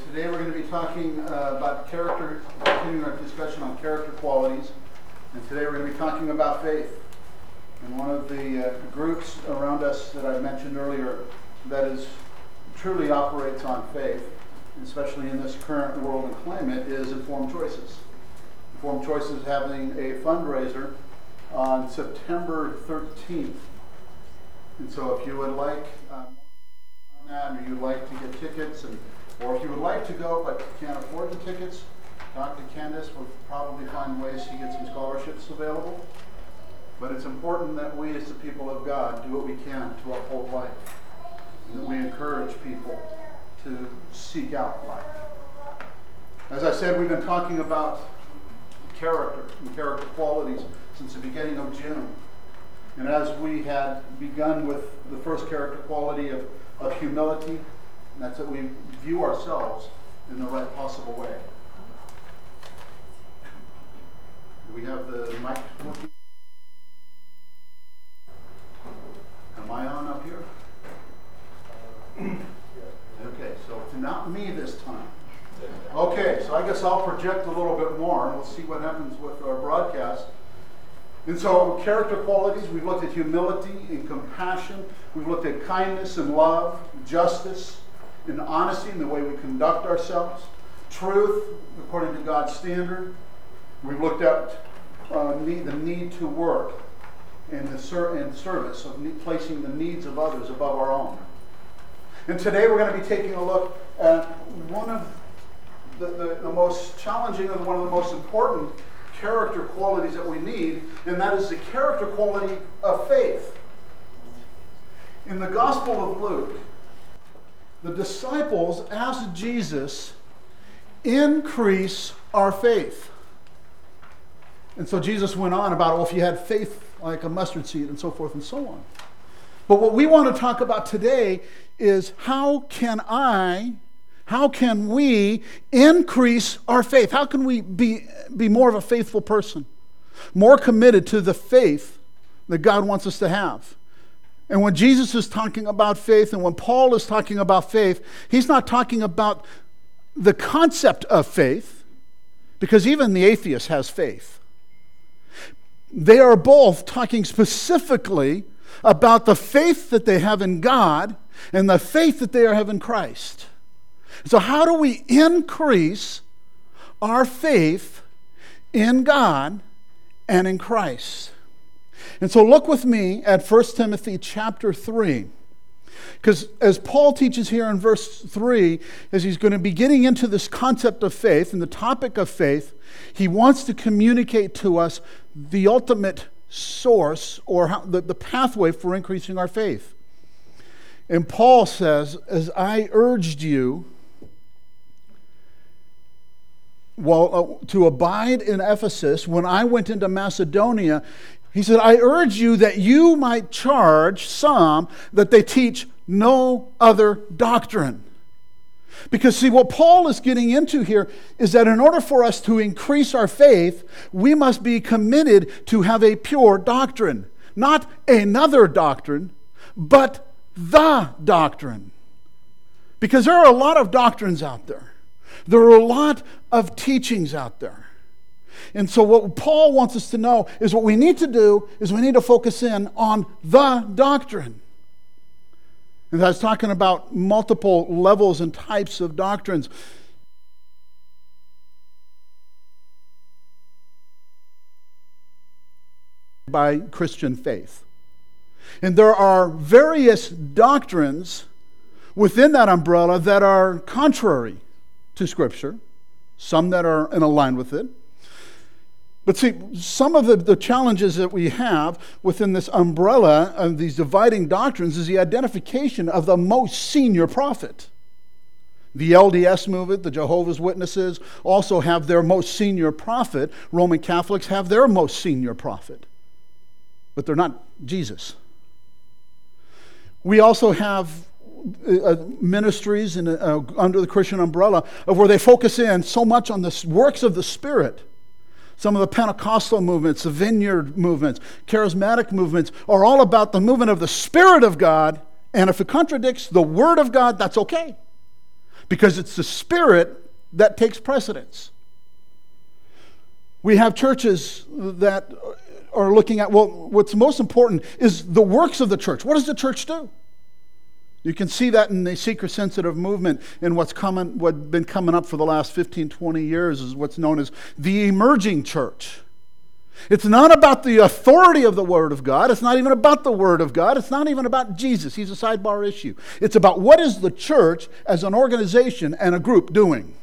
Today we're going to be talking about character, continuing our discussion on character qualities. And today we're going to be talking about faith. And one of the groups around us that I mentioned earlier that is truly operates on faith, especially in this current world and climate, is Informed Choices. Informed Choices having a fundraiser on September 13th. And so if you would like on that, or you'd like to get tickets, or if you would like to go but can't afford the tickets, Dr. Candace will probably find ways to get some scholarships available. But it's important that we as the people of God do what we can to uphold life, and that we encourage people to seek out life. As I said, we've been talking about character and character qualities since the beginning of June. And as we had begun with the first character quality of humility, and that's that we view ourselves in the right possible way. Do we have the mic working? Am I on up here? Okay, so it's not me this time. Okay, so I guess I'll project a little bit more, and we'll see what happens with our broadcast. And so, character qualities, we've looked at humility and compassion. We've looked at kindness and love, justice and honesty in the way we conduct ourselves, truth according to God's standard. We've looked at the need to work and the service of placing the needs of others above our own. And today we're going to be taking a look at one of the most challenging and one of the most important character qualities that we need, and that is the character quality of faith. In the Gospel of Luke, the disciples asked Jesus, "Increase our faith." And so Jesus went on about, well, if you had faith like a mustard seed and so forth and so on. But what we want to talk about today is how can we increase our faith? How can we be more of a faithful person? More committed to the faith that God wants us to have. And when Jesus is talking about faith and when Paul is talking about faith, he's not talking about the concept of faith, because even the atheist has faith. They are both talking specifically about the faith that they have in God and the faith that they have in Christ. So how do we increase our faith in God and in Christ? And so look with me at 1 Timothy chapter 3. Because as Paul teaches here in verse 3, as he's going to be getting into this concept of faith and the topic of faith, he wants to communicate to us the ultimate source or the pathway for increasing our faith. And Paul says, as I urged you to abide in Ephesus, when I went into Macedonia, he said, I urge you that you might charge some that they teach no other doctrine. Because see, what Paul is getting into here is that in order for us to increase our faith, we must be committed to have a pure doctrine. Not another doctrine, but the doctrine. Because there are a lot of doctrines out there. There are a lot of teachings out there. And so what Paul wants us to know is what we need to do is we need to focus in on the doctrine. And I was talking about multiple levels and types of doctrines. By Christian faith. And there are various doctrines within that umbrella that are contrary to Scripture, some that are in line with it. But see, some of the challenges that we have within this umbrella of these dividing doctrines is the identification of the most senior prophet. The LDS movement, the Jehovah's Witnesses, also have their most senior prophet. Roman Catholics have their most senior prophet. But they're not Jesus. We also have ministries under the Christian umbrella of where they focus in so much on the works of the Spirit. Some of the Pentecostal movements, the Vineyard movements, charismatic movements are all about the movement of the Spirit of God, and if it contradicts the Word of God, that's okay. because it's the Spirit that takes precedence. We have churches that are looking at, well, what's most important is the works of the church. What does the church do? You can see that in the seeker-sensitive movement, and what's been coming up for the last 15, 20 years is what's known as the emerging church. It's not about the authority of the Word of God. It's not even about the Word of God. It's not even about Jesus. He's a sidebar issue. It's about what is the church as an organization and a group doing.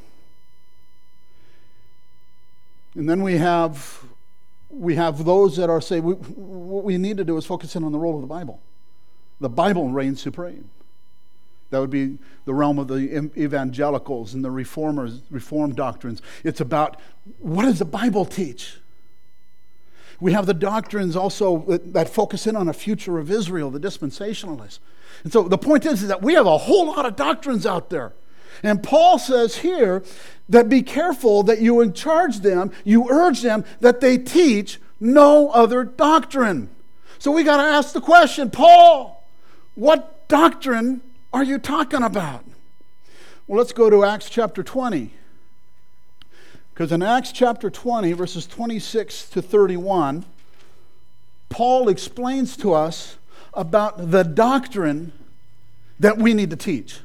And then we have those that are saying, what we need to do is focus in on the role of the Bible. The Bible reigns supreme. That would be the realm of the evangelicals and the reformed doctrines. It's about, what does the Bible teach? We have the doctrines also that focus in on a future of Israel, the dispensationalists. And so the point is that we have a whole lot of doctrines out there. And Paul says here that be careful that you urge them that they teach no other doctrine. So we got to ask the question, Paul, what doctrine are you talking about? Well, let's go to Acts chapter 20. Because in Acts chapter 20, verses 26 to 31, Paul explains to us about the doctrine that we need to teach.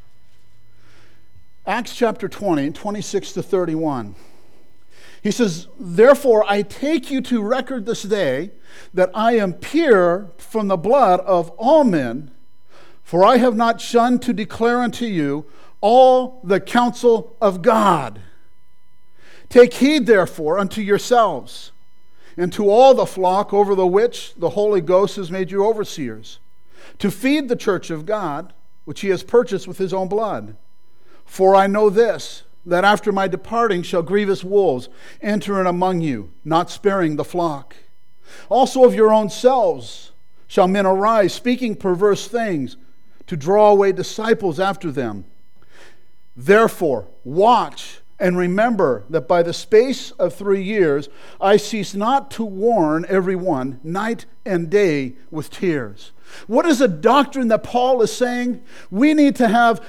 Acts chapter 20, 26 to 31. He says, therefore I take you to record this day that I am pure from the blood of all men, for I have not shunned to declare unto you all the counsel of God. Take heed therefore unto yourselves, and to all the flock over the which the Holy Ghost has made you overseers, to feed the church of God, which he has purchased with his own blood. For I know this, that after my departing shall grievous wolves enter in among you, not sparing the flock. Also of your own selves shall men arise, speaking perverse things, to draw away disciples after them. Therefore, watch and remember that by the space of 3 years I cease not to warn everyone night and day with tears. What is a doctrine that Paul is saying? We need to have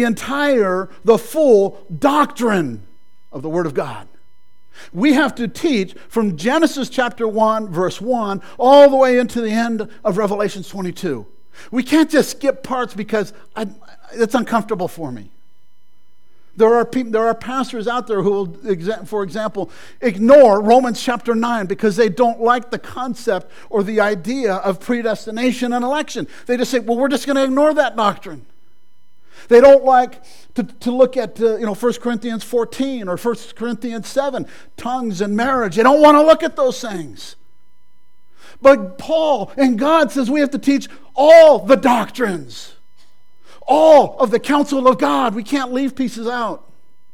the full doctrine of the Word of God. We have to teach from Genesis chapter 1, verse 1, all the way into the end of Revelation 22. We can't just skip parts because it's uncomfortable for me. There are pastors out there who will, for example, ignore Romans chapter 9 because they don't like the concept or the idea of predestination and election. They just say, well, we're just going to ignore that doctrine. They don't like to look at 1 Corinthians 14 or 1 Corinthians 7, tongues and marriage. They don't want to look at those things. But Paul and God says we have to teach all the doctrines, all of the counsel of God. We can't leave pieces out.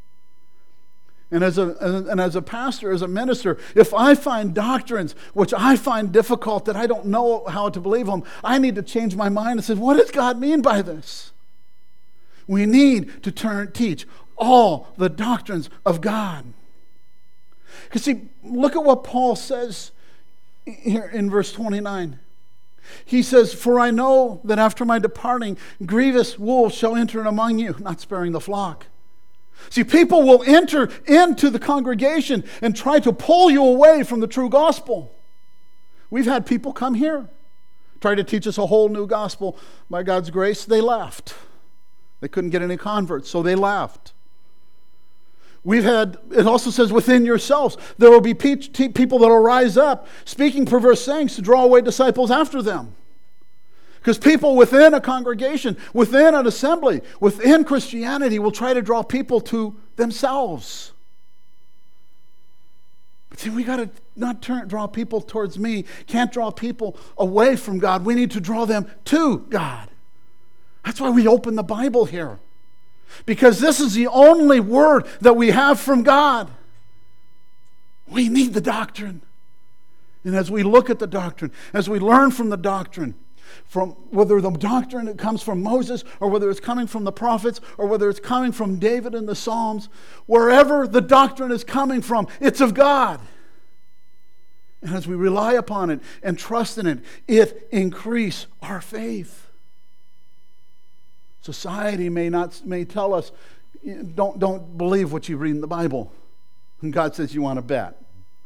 And as a pastor, as a minister, if I find doctrines which I find difficult, that I don't know how to believe them, I need to change my mind and say, what does God mean by this? We need to teach all the doctrines of God. Because see, look at what Paul says here in verse 29. He says, for I know that after my departing, grievous wolves shall enter in among you, not sparing the flock. See, people will enter into the congregation and try to pull you away from the true gospel. We've had people come here, try to teach us a whole new gospel. By God's grace, they left. They couldn't get any converts, so they left. It also says within yourselves, there will be people that will rise up speaking perverse things to draw away disciples after them. Because people within a congregation, within an assembly, within Christianity will try to draw people to themselves. But see, we got to not draw people towards me. Can't draw people away from God. We need to draw them to God. That's why we open the Bible here. Because this is the only word that we have from God. We need the doctrine. And as we look at the doctrine, as we learn from the doctrine, from whether the doctrine comes from Moses or whether it's coming from the prophets or whether it's coming from David in the Psalms, wherever the doctrine is coming from, it's of God. And as we rely upon it and trust in it, it increases our faith. Society may tell us, don't believe what you read in the Bible. And God says you want to bet.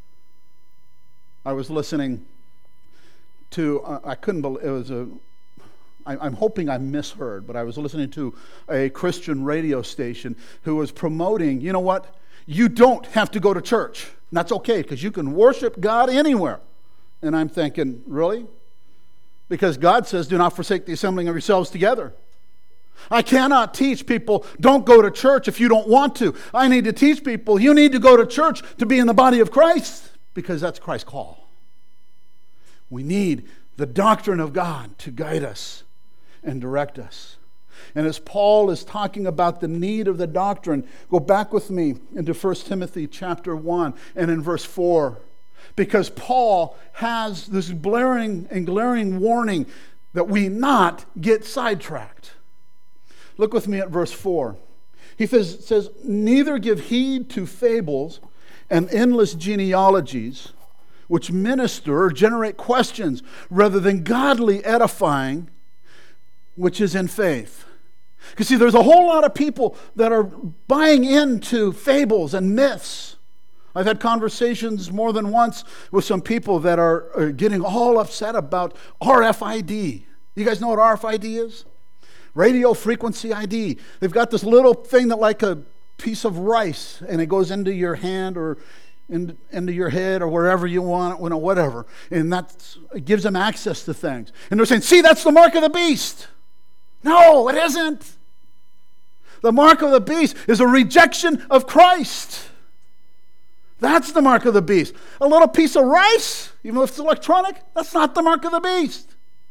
I was listening to, I couldn't believe, it was I'm hoping I misheard, but I was listening to a Christian radio station who was promoting, you know what? You don't have to go to church. And that's okay, because you can worship God anywhere. And I'm thinking, really? Because God says, do not forsake the assembling of yourselves together. I cannot teach people, don't go to church if you don't want to. I need to teach people, you need to go to church to be in the body of Christ, because that's Christ's call. We need the doctrine of God to guide us and direct us. And as Paul is talking about the need of the doctrine, go back with me into 1 Timothy chapter 1 and in verse 4. Because Paul has this glaring warning that we not get sidetracked. Look with me at verse 4. He says, neither give heed to fables and endless genealogies, which minister or generate questions, rather than godly edifying, which is in faith. Because see, there's a whole lot of people that are buying into fables and myths. I've had conversations more than once with some people that are getting all upset about RFID. You guys know what RFID is? Radio frequency ID. They've got this little thing that like a piece of rice, and it goes into your hand or into your head or wherever you want it, whatever. And it gives them access to things. And they're saying, see, that's the mark of the beast. No, it isn't. The mark of the beast is a rejection of Christ. That's the mark of the beast. A little piece of rice, even if it's electronic, that's not the mark of the beast.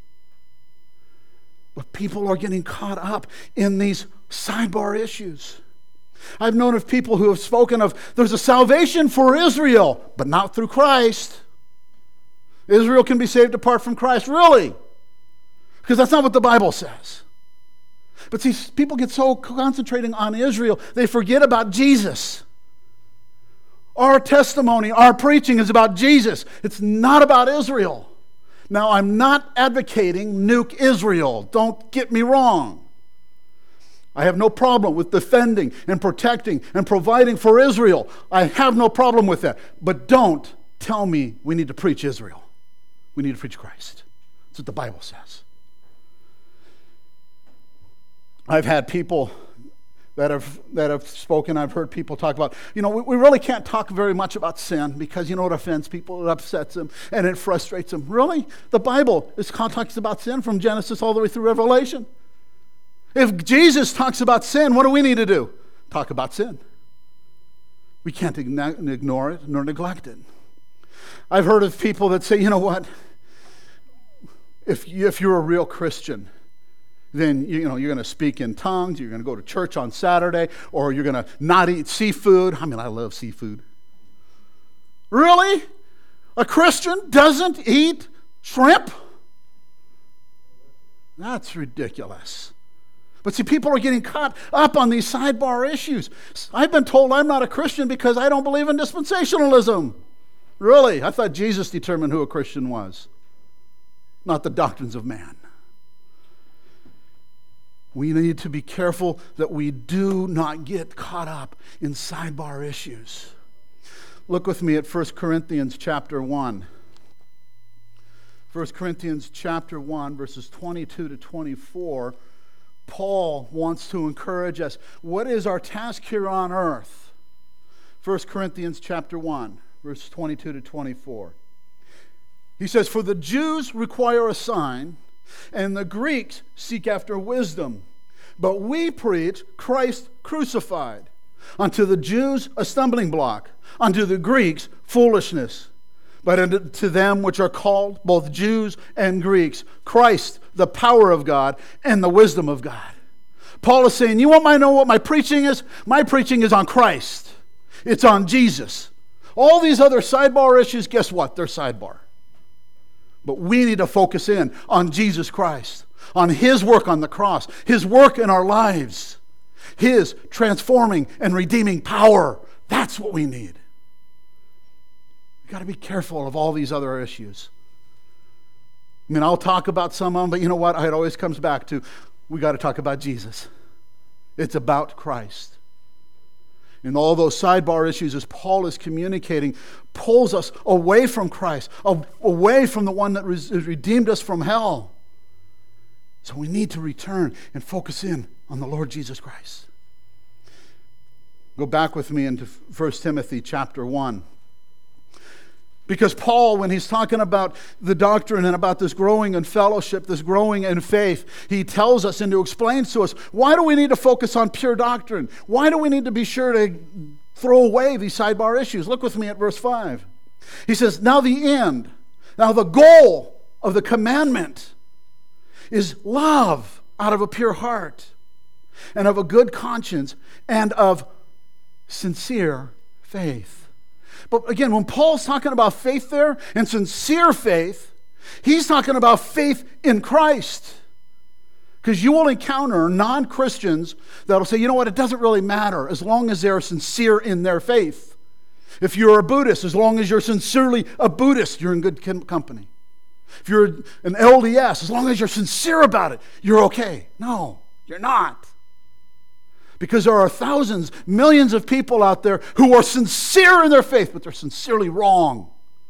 But people are getting caught up in these sidebar issues. I've known of people who have spoken of there's a salvation for Israel, but not through Christ. Israel can be saved apart from Christ. Really? Because that's not what the Bible says. But see, people get so concentrating on Israel, they forget about Jesus. Our testimony, our preaching is about Jesus. It's not about Israel. Now, I'm not advocating nuke Israel. Don't get me wrong. I have no problem with defending and protecting and providing for Israel. I have no problem with that. But don't tell me we need to preach Israel. We need to preach Christ. That's what the Bible says. I've had people that have spoken. I've heard people talk about, we really can't talk very much about sin because it offends people, it upsets them, and it frustrates them. Really? The Bible talks about sin from Genesis all the way through Revelation. If Jesus talks about sin, what do we need to do? Talk about sin. We can't ignore it nor neglect it. I've heard of people that say, you know what? If you're a real Christian, then you're going to speak in tongues, you're going to go to church on Saturday, or you're going to not eat seafood. I love seafood. Really? A Christian doesn't eat shrimp? That's ridiculous. But see, people are getting caught up on these sidebar issues. I've been told I'm not a Christian because I don't believe in dispensationalism. Really? I thought Jesus determined who a Christian was, not the doctrines of man. We need to be careful that we do not get caught up in sidebar issues. Look with me at 1 Corinthians chapter 1. 1 Corinthians chapter 1, verses 22 to 24. Paul wants to encourage us. What is our task here on earth? 1 Corinthians chapter 1, verses 22 to 24. He says, for the Jews require a sign, and the Greeks seek after wisdom. But we preach Christ crucified. Unto the Jews a stumbling block, unto the Greeks foolishness. But unto them which are called, both Jews and Greeks, Christ, the power of God and the wisdom of God. Paul is saying, you want to know what my preaching is? My preaching is on Christ. It's on Jesus. All these other sidebar issues, guess what? They're sidebar. But we need to focus in on Jesus Christ, on His work on the cross, His work in our lives, His transforming and redeeming power. That's what we need. We've got to be careful of all these other issues. I'll talk about some of them, but you know what? It always comes back to, we got to talk about Jesus. It's about Christ. And all those sidebar issues, as Paul is communicating, pulls us away from Christ, away from the one that has redeemed us from hell. So we need to return and focus in on the Lord Jesus Christ. Go back with me into 1 Timothy chapter 1. Because Paul, when he's talking about the doctrine and about this growing in fellowship, this growing in faith, he tells us and to explains to us, why do we need to focus on pure doctrine? Why do we need to be sure to throw away these sidebar issues? Look with me at verse 5. He says, now the goal of the commandment is love out of a pure heart and of a good conscience and of sincere faith. But again, when Paul's talking about faith there and sincere faith, he's talking about faith in Christ. Because you will encounter non-Christians that'll say, you know what, it doesn't really matter as long as they're sincere in their faith. If you're a Buddhist, as long as you're sincerely a Buddhist, you're in good company. If you're an LDS, as long as you're sincere about it, you're okay. No, you're not. Because there are thousands, millions of people out there who are sincere in their faith, but they're sincerely wrong.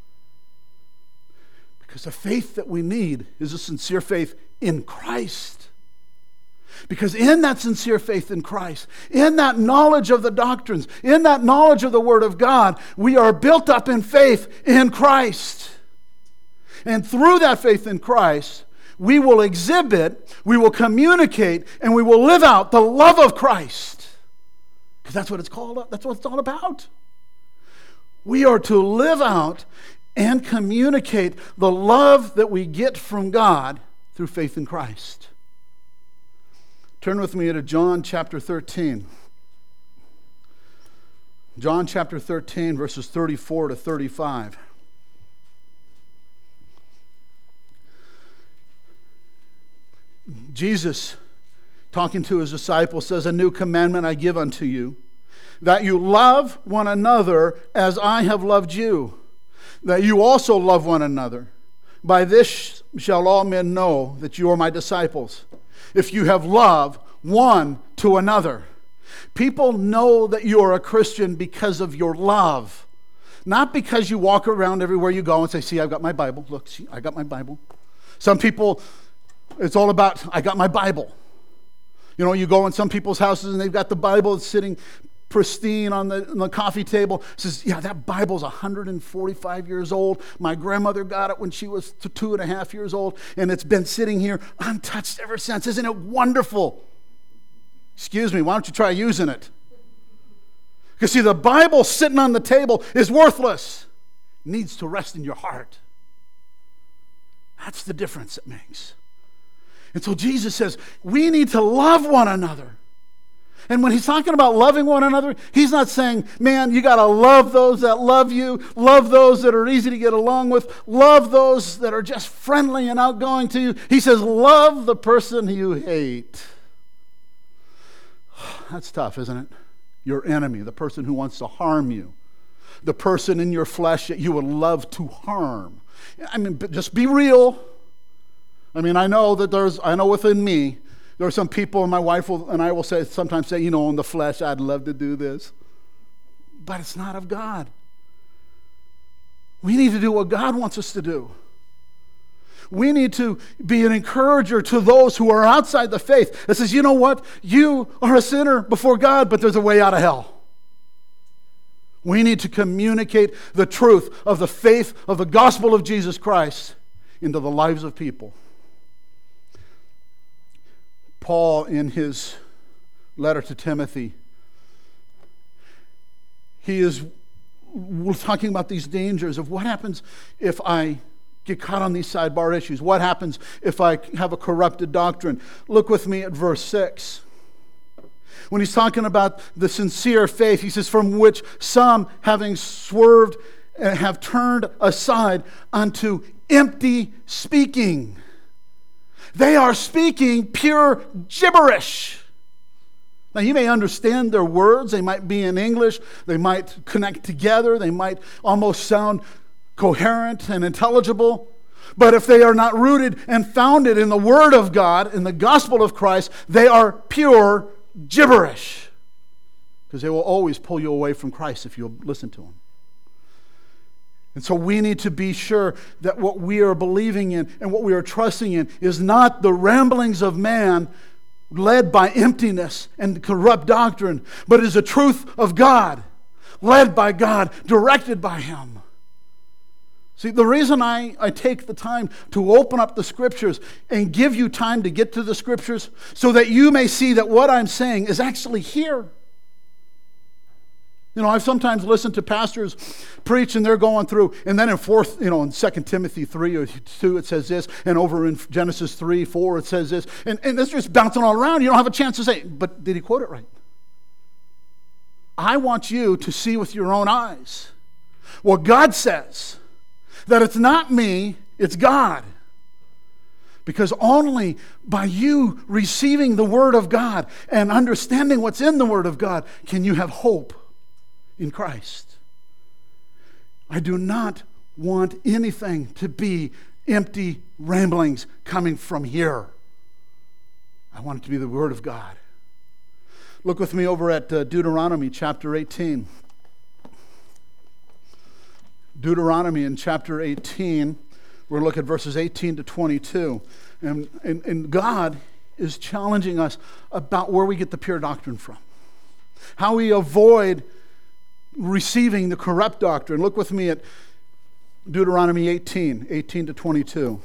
Because the faith that we need is a sincere faith in Christ. Because in that sincere faith in Christ, in that knowledge of the doctrines, in that knowledge of the Word of God, we are built up in faith in Christ. And through that faith in Christ, we will exhibit, we will communicate, and we will live out the love of Christ. Because that's what it's called. That's what it's all about. We are to live out and communicate the love that we get from God through faith in Christ. Turn with me to John chapter 13. John chapter 13, verses 34 to 35. Jesus, talking to his disciples, says, a new commandment I give unto you, that you love one another as I have loved you, that you also love one another. By this shall all men know that you are my disciples, if you have love one to another. People know that you are a Christian because of your love, not because you walk around everywhere you go and say, see, I've got my Bible. Look, see, I got my Bible. Some people, it's all about, I got my Bible. You know, you go in some people's houses and they've got the Bible sitting pristine on the coffee table. It says, yeah, that Bible's 145 years old. My grandmother got it when she was 2.5 years old, and it's been sitting here untouched ever since. Isn't it wonderful? Excuse me, why don't you try using it? Because see, the Bible sitting on the table is worthless. It needs to rest in your heart. That's the difference it makes. And so Jesus says, we need to love one another. And when he's talking about loving one another, he's not saying, man, you got to love those that love you, love those that are easy to get along with, love those that are just friendly and outgoing to you. He says, love the person you hate. That's tough, isn't it? Your enemy, the person who wants to harm you, the person in your flesh that you would love to harm. I mean, just be real. I mean, I know within me, there are some people, and my wife and I will sometimes say, you know, in the flesh, I'd love to do this. But it's not of God. We need to do what God wants us to do. We need to be an encourager to those who are outside the faith that says, you know what? You are a sinner before God, but there's a way out of hell. We need to communicate the truth of the faith of the gospel of Jesus Christ into the lives of people. Paul, in his letter to Timothy, he is talking about these dangers of what happens if I get caught on these sidebar issues. What happens if I have a corrupted doctrine? Look with me at verse 6. When he's talking about the sincere faith, he says, from which some, having swerved, have turned aside unto empty speaking. They are speaking pure gibberish. Now, you may understand their words. They might be in English. They might connect together. They might almost sound coherent and intelligible. But if they are not rooted and founded in the Word of God, in the gospel of Christ, they are pure gibberish. because they will always pull you away from Christ if you'll listen to them. And so we need to be sure that what we are believing in and what we are trusting in is not the ramblings of man led by emptiness and corrupt doctrine, but is the truth of God, led by God, directed by Him. See, the reason I take the time to open up the Scriptures and give you time to get to the Scriptures so that you may see that what I'm saying is actually here. You know, I've sometimes listened to pastors preach and they're going through, and then in 2 Timothy 3 or 2 it says this, and over in Genesis 3, 4 it says this, and it's just bouncing all around. You don't have a chance to say, but did he quote it right? I want you to see with your own eyes what God says, that it's not me, it's God. Because only by you receiving the Word of God and understanding what's in the Word of God can you have hope in Christ. I do not want anything to be empty ramblings coming from here. I want it to be the Word of God. Look with me over at Deuteronomy chapter 18. Deuteronomy in chapter 18, we're going to look at verses 18 to 22. And God is challenging us about where we get the pure doctrine from. How we avoid receiving the corrupt doctrine. Look with me at Deuteronomy 18 to 22.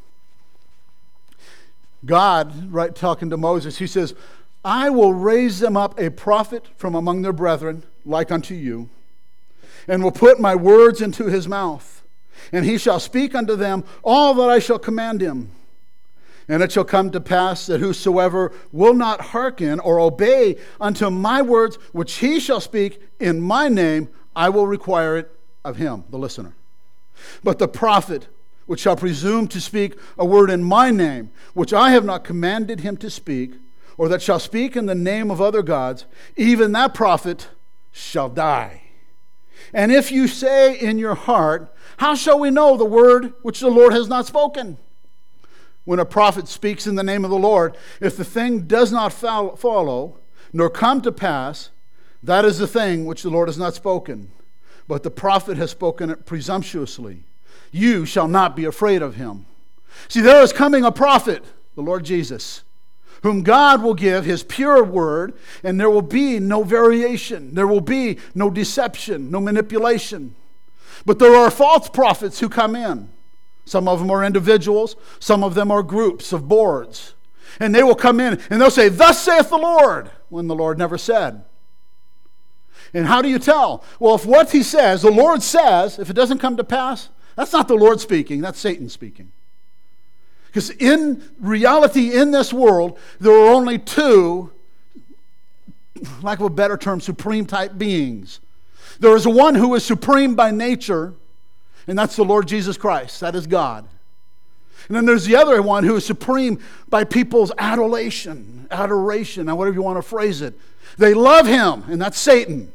God, right, talking to Moses, he says, I will raise them up a prophet from among their brethren, like unto you, and will put my words into his mouth, and he shall speak unto them all that I shall command him. And it shall come to pass that whosoever will not hearken or obey unto my words, which he shall speak in my name, I will require it of him, the listener. But the prophet which shall presume to speak a word in my name, which I have not commanded him to speak, or that shall speak in the name of other gods, even that prophet shall die. And if you say in your heart, how shall we know the word which the Lord has not spoken? When a prophet speaks in the name of the Lord, if the thing does not follow, nor come to pass, that is the thing which the Lord has not spoken. But the prophet has spoken it presumptuously. You shall not be afraid of him. See, there is coming a prophet, the Lord Jesus, whom God will give his pure word, and there will be no variation. There will be no deception, no manipulation. But there are false prophets who come in. Some of them are individuals. Some of them are groups of boards. And they will come in and they'll say, thus saith the Lord, when the Lord never said. And how do you tell? Well, if what he says, the Lord says, if it doesn't come to pass, that's not the Lord speaking, that's Satan speaking. Because in reality, in this world, there are only two, lack of a better term, supreme type beings. There is one who is supreme by nature, and that's the Lord Jesus Christ. That is God. And then there's the other one who is supreme by people's adoration, now whatever you want to phrase it. They love him, and that's Satan.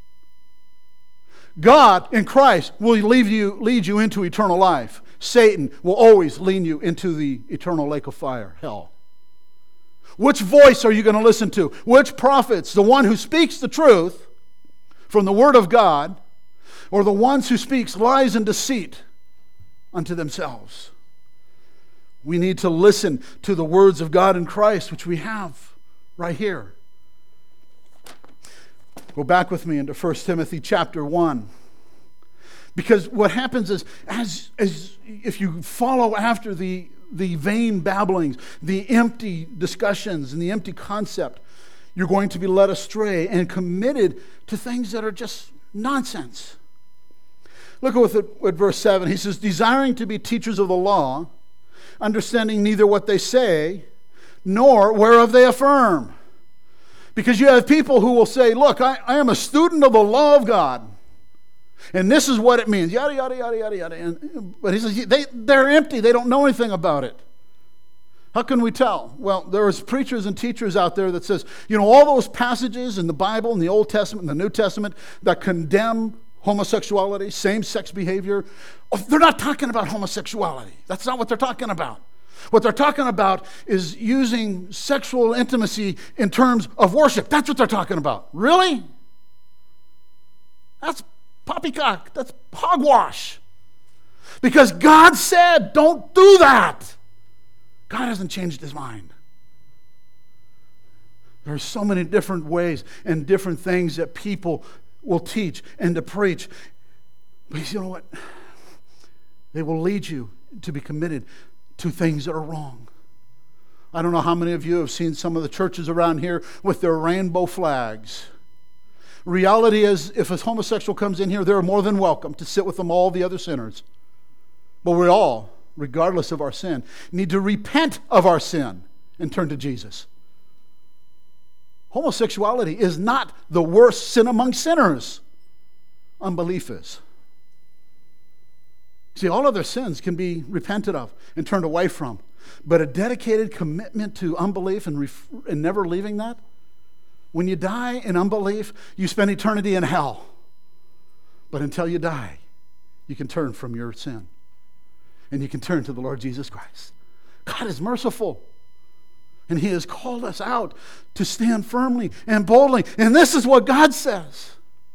God in Christ will lead you into eternal life. Satan will always lead you into the eternal lake of fire, hell. Which voice are you going to listen to? Which prophets? The one who speaks the truth from the Word of God, or the ones who speaks lies and deceit unto themselves? We need to listen to the words of God in Christ, which we have right here. Go back with me into 1 Timothy chapter 1. Because what happens is, as if you follow after the vain babblings, the empty discussions, and the empty concept, you're going to be led astray and committed to things that are just nonsense. Look at verse 7. He says, desiring to be teachers of the law, understanding neither what they say, nor whereof they affirm. Because you have people who will say, look, I am a student of the law of God, and this is what it means, yada, yada, yada, yada, yada. But he says, they're empty. They don't know anything about it. How can we tell? Well, there's preachers and teachers out there that says, all those passages in the Bible, in the Old Testament, and the New Testament, that condemn homosexuality, same-sex behavior, they're not talking about homosexuality. That's not what they're talking about. What they're talking about is using sexual intimacy in terms of worship. That's what they're talking about. Really? That's poppycock. That's hogwash. Because God said, don't do that. God hasn't changed his mind. There are so many different ways and different things that people will teach and to preach. But you know what? They will lead you to be committed to things that are wrong. I don't know how many of you have seen some of the churches around here with their rainbow flags. Reality is, if a homosexual comes in here, they're more than welcome to sit with them all the other sinners. But we all, regardless of our sin, need to repent of our sin and turn to Jesus. Homosexuality is not the worst sin among sinners. Unbelief is. See, all other sins can be repented of and turned away from. But a dedicated commitment to unbelief and never leaving that, when you die in unbelief, you spend eternity in hell. But until you die, you can turn from your sin. And you can turn to the Lord Jesus Christ. God is merciful. And he has called us out to stand firmly and boldly. And this is what God says.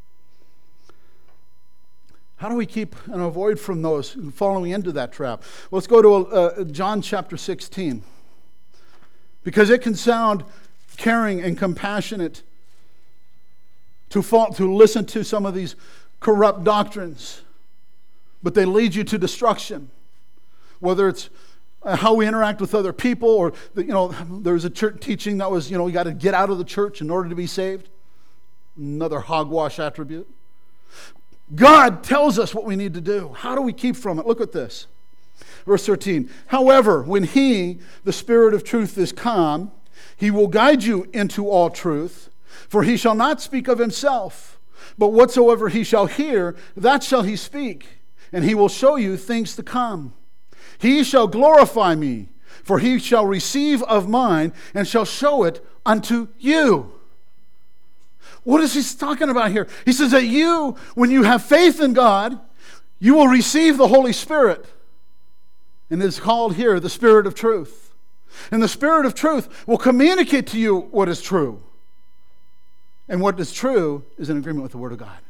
How do we keep and avoid from those falling into that trap? Let's go to John chapter 16. Because it can sound caring and compassionate to listen to some of these corrupt doctrines. But they lead you to destruction. Whether it's how we interact with other people, or there's a church teaching that was, you got to get out of the church in order to be saved. Another hogwash attribute. God tells us what we need to do. How do we keep from it? Look at this. Verse 13. However, when he, the Spirit of truth, is come, he will guide you into all truth, for he shall not speak of himself, but whatsoever he shall hear, that shall he speak, and he will show you things to come. He shall glorify me, for he shall receive of mine, and shall show it unto you. What is he talking about here? He says that you, when you have faith in God, you will receive the Holy Spirit. And it's called here the Spirit of truth. And the Spirit of truth will communicate to you what is true. And what is true is in agreement with the Word of God.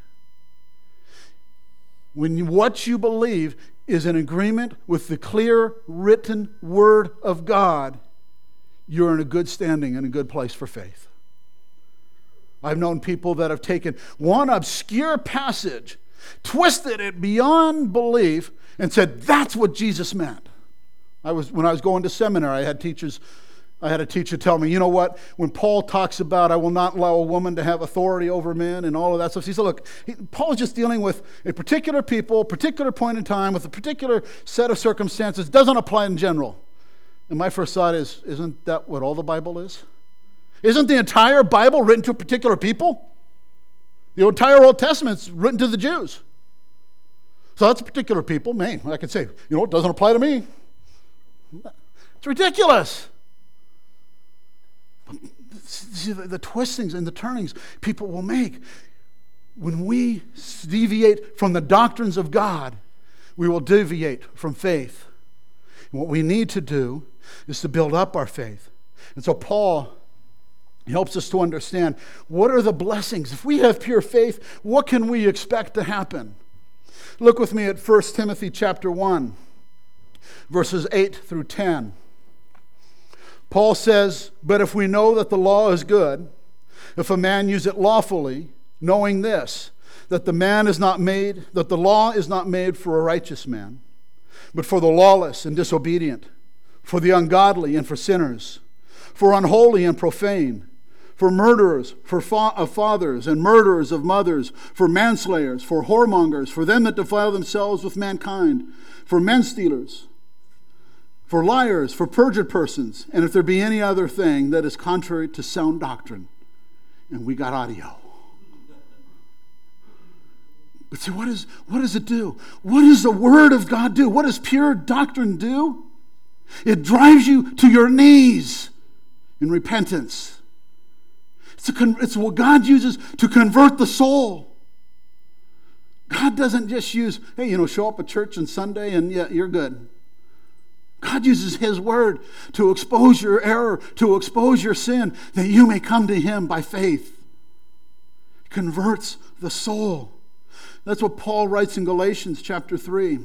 When what you believe is in agreement with the clear written Word of God, you're in a good standing and a good place for faith. I've known people that have taken one obscure passage, twisted it beyond belief, and said, that's what Jesus meant. When I was going to seminary, I had a teacher tell me, you know what, when Paul talks about I will not allow a woman to have authority over men and all of that stuff, he said, look, Paul's just dealing with a particular people, a particular point in time, with a particular set of circumstances. It doesn't apply in general. And my first thought is, isn't that what all the Bible is? Isn't the entire Bible written to particular people? The entire Old Testament's written to the Jews. So that's a particular people. Man, I could say, it doesn't apply to me. It's ridiculous. See, the twistings and the turnings people will make. When we deviate from the doctrines of God, we will deviate from faith. And what we need to do is to build up our faith. And so Paul helps us to understand, what are the blessings? If we have pure faith, what can we expect to happen? Look with me at 1 Timothy chapter 1, verses 8 through 10. Paul says, but if we know that the law is good, if a man use it lawfully, knowing this, that the law is not made for a righteous man, but for the lawless and disobedient, for the ungodly and for sinners, for unholy and profane, for murderers, of fathers, and murderers of mothers, for manslayers, for whoremongers, for them that defile themselves with mankind, for men stealers, for liars, for perjured persons, and if there be any other thing that is contrary to sound doctrine. And we got audio. But see, what does it do? What does the Word of God do? What does pure doctrine do? It drives you to your knees in repentance. It's what God uses to convert the soul. God doesn't just use, hey, show up at church on Sunday and yeah, you're good. God uses His Word to expose your error, to expose your sin, that you may come to Him by faith. It converts the soul. That's what Paul writes in Galatians chapter 3.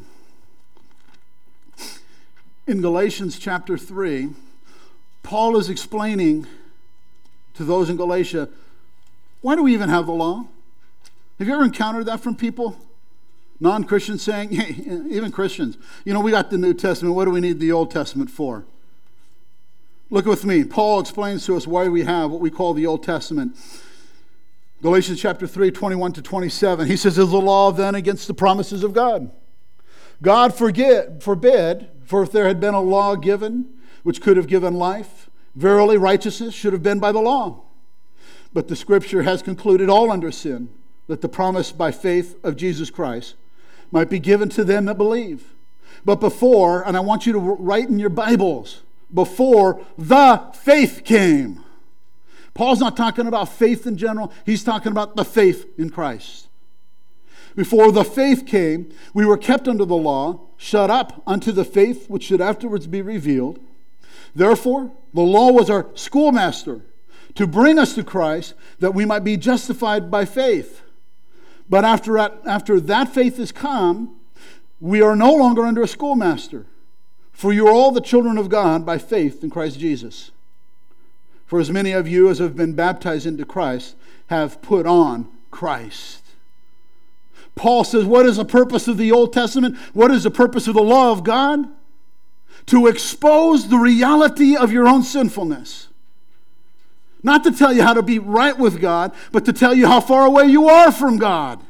In Galatians chapter 3, Paul is explaining to those in Galatia, why do we even have the law? Have you ever encountered that from people? Non-Christians saying, hey, even Christians, we got the New Testament, what do we need the Old Testament for? Look with me. Paul explains to us why we have what we call the Old Testament. Galatians chapter 3, 21 to 27. He says, is the law then against the promises of God? God forbid, for if there had been a law given, which could have given life, verily righteousness should have been by the law. But the Scripture has concluded all under sin, that the promise by faith of Jesus Christ might be given to them that believe. But before, and I want you to write in your Bibles, before the faith came. Paul's not talking about faith in general. He's talking about the faith in Christ. Before the faith came, we were kept under the law, shut up unto the faith which should afterwards be revealed. Therefore, the law was our schoolmaster to bring us to Christ, that we might be justified by faith. But after that faith is come, we are no longer under a schoolmaster. For you are all the children of God by faith in Christ Jesus. For as many of you as have been baptized into Christ have put on Christ. Paul says, what is the purpose of the Old Testament? What is the purpose of the law of God? To expose the reality of your own sinfulness. Not to tell you how to be right with God, but to tell you how far away you are from God.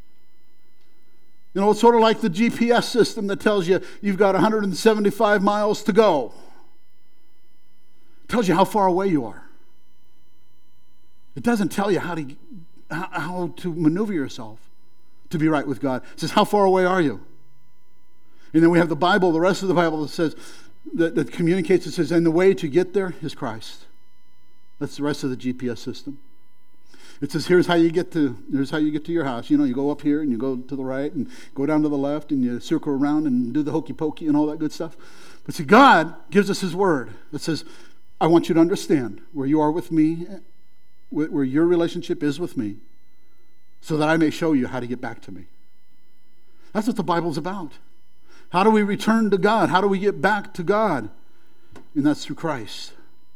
It's sort of like the GPS system that tells you you've got 175 miles to go. It tells you how far away you are. It doesn't tell you how to maneuver yourself to be right with God. It says, how far away are you? And then we have the Bible, the rest of the Bible that says, that communicates, it says, and the way to get there is Christ. That's the rest of the GPS system. It says, here's how you get to your house. You go up here and you go to the right and go down to the left and you circle around and do the hokey pokey and all that good stuff. But see, God gives us His Word that says, I want you to understand where you are with me, where your relationship is with me, so that I may show you how to get back to me. That's what the Bible's about. How do we return to God? How do we get back to God? And that's through Christ.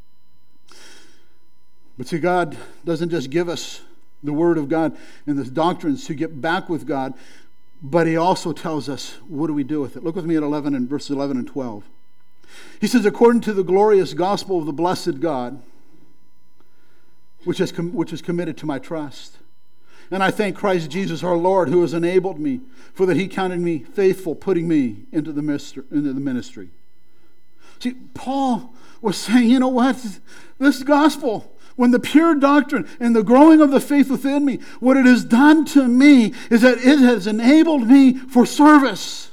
But see, God doesn't just give us the Word of God and the doctrines to get back with God, but He also tells us, what do we do with it? Look with me at verses 11 and 12. He says, according to the glorious gospel of the blessed God, which is committed to my trust. And I thank Christ Jesus our Lord, who has enabled me, for that He counted me faithful, putting me into the ministry. See, Paul was saying, you know what? This gospel, when the pure doctrine and the growing of the faith within me, what it has done to me is that it has enabled me for service.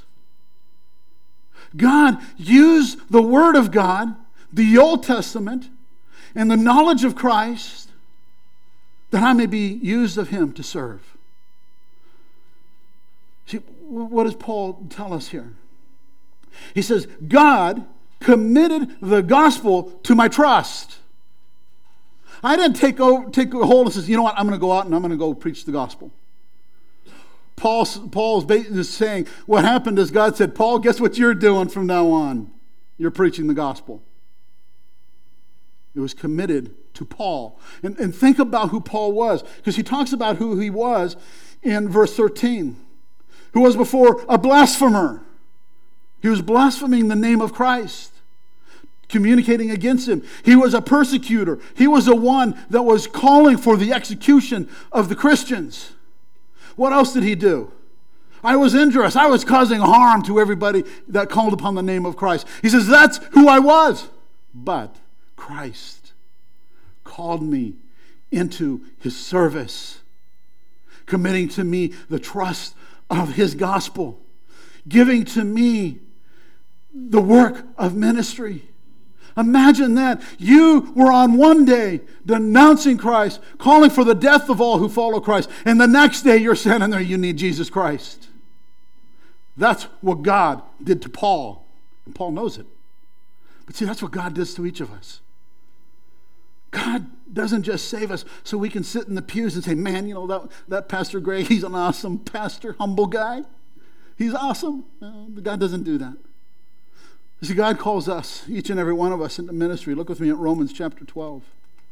God used the Word of God, the Old Testament, and the knowledge of Christ, that I may be used of Him to serve. See, what does Paul tell us here? He says, God committed the gospel to my trust. I didn't take a hold and says, you know what, I'm going to go out and I'm going to go preach the gospel. Paul's basically saying, what happened is God said, Paul, guess what you're doing from now on? You're preaching the gospel. It was committed to Paul. And think about who Paul was, because he talks about who he was in verse 13. Who was before a blasphemer. He was blaspheming the name of Christ, communicating against Him. He was a persecutor. He was the one that was calling for the execution of the Christians. What else did he do? I was injurious. I was causing harm to everybody that called upon the name of Christ. He says, that's who I was. But Christ called me into His service, committing to me the trust of His gospel, giving to me the work of ministry. Imagine that. You were on one day denouncing Christ, calling for the death of all who follow Christ, and the next day you're standing there, you need Jesus Christ. That's what God did to Paul, and Paul knows it. But see, that's what God does to each of us. God doesn't just save us so we can sit in the pews and say, man, that Pastor Greg, he's an awesome pastor, humble guy. He's awesome. No, God doesn't do that. You see, God calls us, each and every one of us, into ministry. Look with me at Romans chapter 12.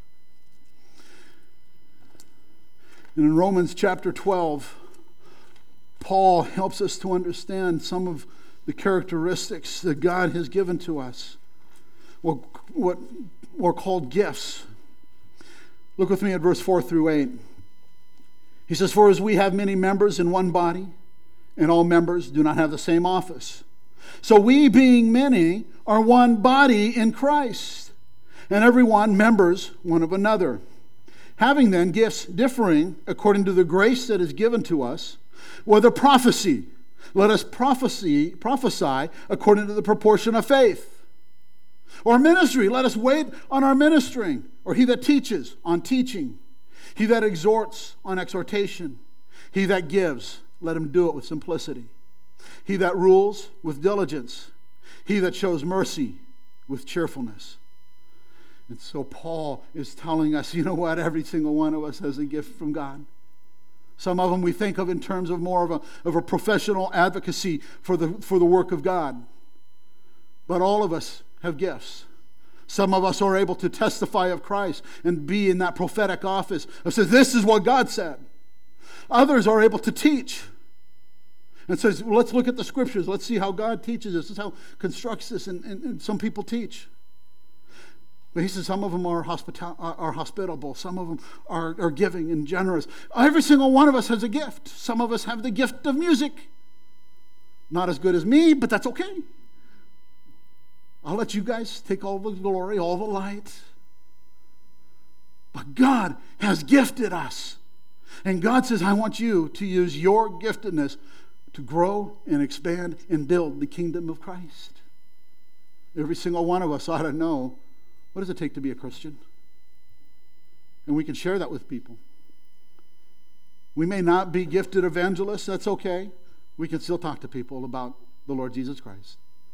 And in Romans chapter 12, Paul helps us to understand some of the characteristics that God has given to us, what are called gifts. Look with me at verse 4 through 8. He says, for as we have many members in one body, and all members do not have the same office, so we, being many, are one body in Christ, and every one members one of another. Having then gifts differing according to the grace that is given to us, whether prophecy, let us prophesy according to the proportion of faith. Or ministry, let us wait on our ministering. Or he that teaches, on teaching. He that exhorts, on exhortation. He that gives, let him do it with simplicity. He that rules, with diligence. He that shows mercy, with cheerfulness. And so Paul is telling us, you know what? Every single one of us has a gift from God. Some of them we think of in terms of more of a professional advocacy for the work of God. But all of us have gifts. Some of us are able to testify of Christ and be in that prophetic office that says, this is what God said. Others are able to teach and says, well, let's look at the scriptures. Let's see how God teaches us. This is how constructs this, and some people teach. But he says some of them are hospitable. Some of them are giving and generous. Every single one of us has a gift. Some of us have the gift of music. Not as good as me, but that's okay. I'll let you guys take all the glory, all the light. But God has gifted us. And God says, I want you to use your giftedness to grow and expand and build the kingdom of Christ. Every single one of us ought to know, what does it take to be a Christian? And we can share that with people. We may not be gifted evangelists, that's okay. We can still talk to people about the Lord Jesus Christ.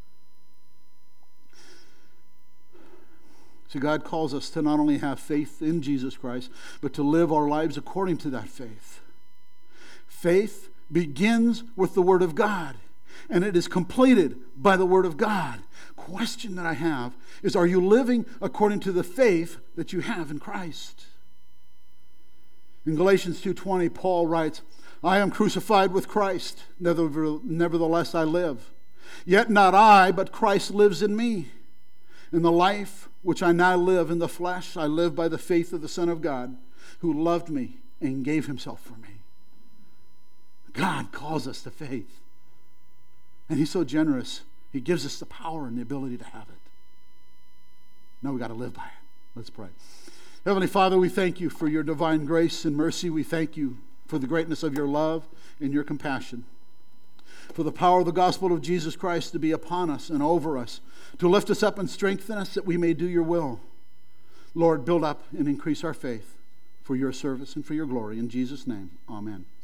So God calls us to not only have faith in Jesus Christ, but to live our lives according to that faith. Faith begins with the Word of God, and it is completed by the Word of God. Question that I have is, are you living according to the faith that you have in Christ? In Galatians 2:20, Paul writes, I am crucified with Christ, nevertheless I live. Yet not I, but Christ lives in me. In the life which I now live in the flesh, I live by the faith of the Son of God, who loved me and gave himself for me. God calls us to faith. And he's so generous, he gives us the power and the ability to have it. Now we got to live by it. Let's pray. Heavenly Father, we thank you for your divine grace and mercy. We thank you for the greatness of your love and your compassion, for the power of the gospel of Jesus Christ to be upon us and over us, to lift us up and strengthen us that we may do your will. Lord, build up and increase our faith for your service and for your glory. In Jesus' name, amen.